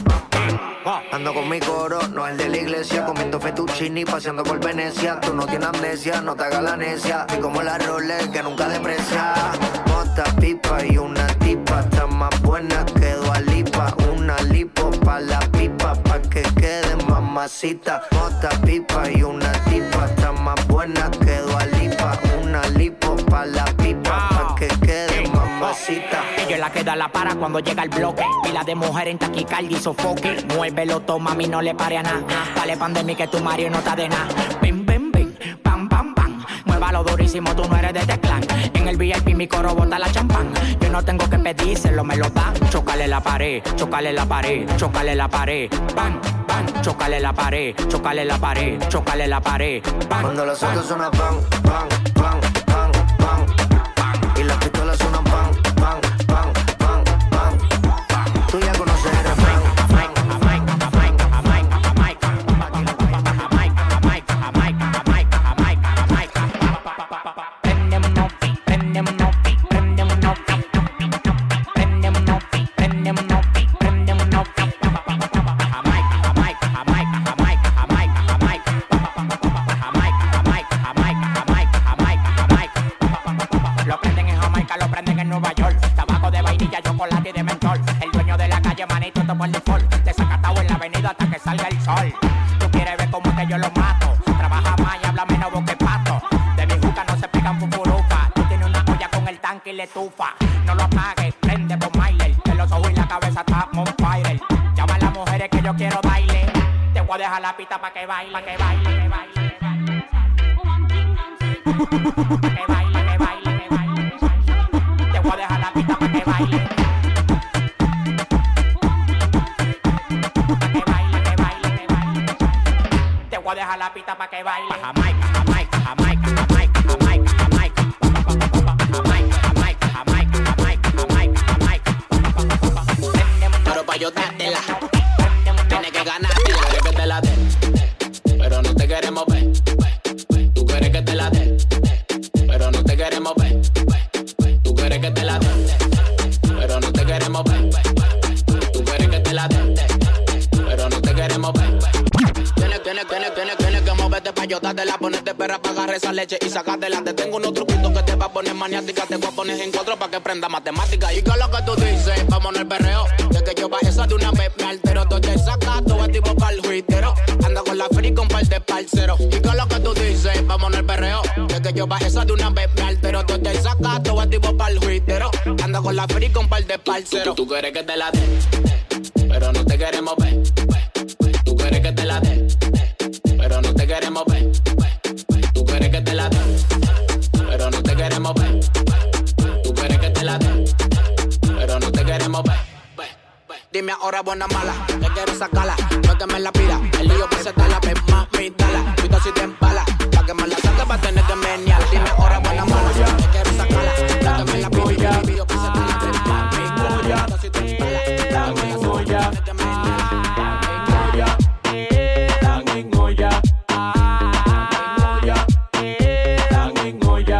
Ando con mi coro, no el de la iglesia. Comiendo fettuccini, paseando por Venecia. Tú no tienes amnesia, no te hagas la necia. Y como la Rolex que nunca deprecia. Mota, pipa y una tipa. Está más buena que Dua Lipa. Una lipo pa' la pipa, pa' que quede mamacita. Mota, pipa y una tipa. Está más buena que Dua Lipa. Una lipo pa' la pipa, pa' que quede mamacita. Ella es la que da la para cuando llega el bloque. Pila de mujer en taquicardia y sofoque. Muévelo, toma, mami, no le pare a nada. Dale pan de mí que tu Mario no está de nada. Bim, bim, bim, pam, pam, pam. Muévalo durísimo, tú no eres de este clan. En el V I P mi coro bota la champán. Yo no tengo que pedírselo, me lo dan. Chócale la pared, chócale la pared, chócale la pared. Bam, bam, chócale la pared, chócale la pared, chócale la pared. Bam, cuando los autos suenan pan, pan, pan, pan, pan, pan. Y las pistolas suenan pan, pan, pan, pan, pan, pan. Tú ya conoces el refrán. No lo apagues, prende por Myler. En los ojos y la cabeza está on fire. Llama a las mujeres que yo quiero baile. Te voy a dejar la pista pa' que baile, pa' que baile, que baile, que baile. Pa' que baile, que baile, que baile. Te voy a dejar la pista pa' que baile. Pa' que baile, que baile, que baile. Te voy a dejar la pista pa' que baile. Jamaica, Jamaica, Jamaica, Jamaica, Jamaica, Jamaica. Pero pa' yo dártela, tienes que ganártela. Quieres que te la dé, pero no te queremos ver. Tú quieres que te la dé, pero no te queremos ver. Tú quieres que te la dé, pero no te queremos ver. Tú quieres que te la dé, pero no te queremos ver. Tienes, tienes, tienes, tienes, tienes que moverte pa' yo dártela. Ponerte perra pa' agarrar esa leche y sacártela. Te tengo unos truquitos que te va a poner maniática. Te voy a poner en cuatro pa' que prenda matemática. ¿Y qué es lo que tú dices? Vamos al perreo. De que yo bajé esa de una vez me altero. Todo el sacato, activo pa'l juitero. Anda con la free con par de parceros. ¿Y qué es lo que tú dices? Vamos al perreo. De que yo bajé esa de una vez me altero. Todo el sacato, activo pa'l juitero. Anda con la free con par de parceros. Tú, tú, tú quieres que te la dé, pero no te queremos ver. Tú quieres que te la dé, pero no te queremos ver. Tú quieres que te la dé, pero no te queremos ver. Tú quieres que te la dé, pero no te queremos ver. Dime ahora buena mala, que quiero sacarla, no que me la pida. El lío que se tala, ven mami, dala. Cuida si te empala, pa' que me la saque pa' tener que menear. Dime ahora buena mala, que quiero sacarla, no que me la pida. El lío que se tala, ven mami, dala. Cuida si te empala, pa' que me la saque pa' tener que menear. Están en olla, en olla, están en olla.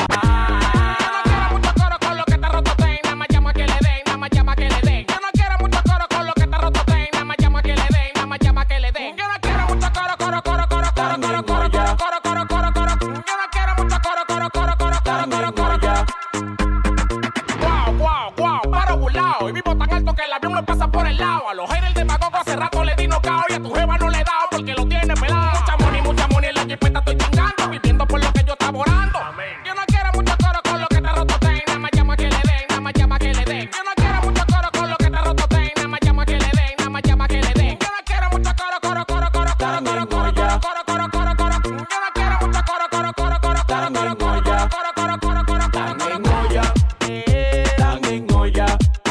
Y vivo tan alto que el avión me pasa por el lado. A los haters de Magogo hace rato le di nocao. Y a tu jeva no le he dado porque lo tiene pelado. Mucha money, mucha money, en la jipeta estoy chingando. Viviendo por lo que yo estaba orando. Yo no quiero mucho coro con lo que te roto ten. Nada más llama que le den, nada más llama que le den. Yo no quiero mucho coro con lo que te roto ten. Nada más llama que le den, nada más llama que le den. Yo no quiero mucho coro, coro, coro, coro, coro, coro, coro, coro, coro, coro, coro, coro. Yo no quiero mucho coro, coro, coro, coro, coro, coro, coro, coro, coro, coro, coro, coro, coro. Están en olla, están en olla.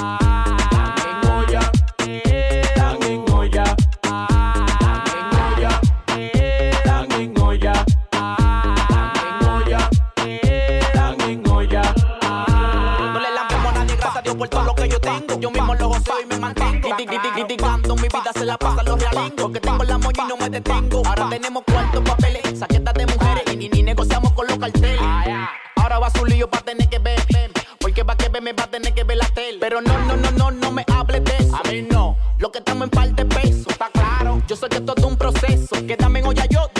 Por todo lo que yo tengo, yo mismo lo goceo y me mantengo. Criticando mi vida se la pasa los realingos. Porque tengo la moña y no me detengo. Ahora tenemos cuartos, papeles, saquetas de mujeres y ni, ni negociamos con los carteles. Ahora va su lío pa' tener que ver, porque pa' que ver me va a tener que ver la tele. Pero no, no, no, no, no me hables de eso. A mí no, lo que estamos en par de pesos, está claro. Yo sé que esto es un proceso, que dame olla yo.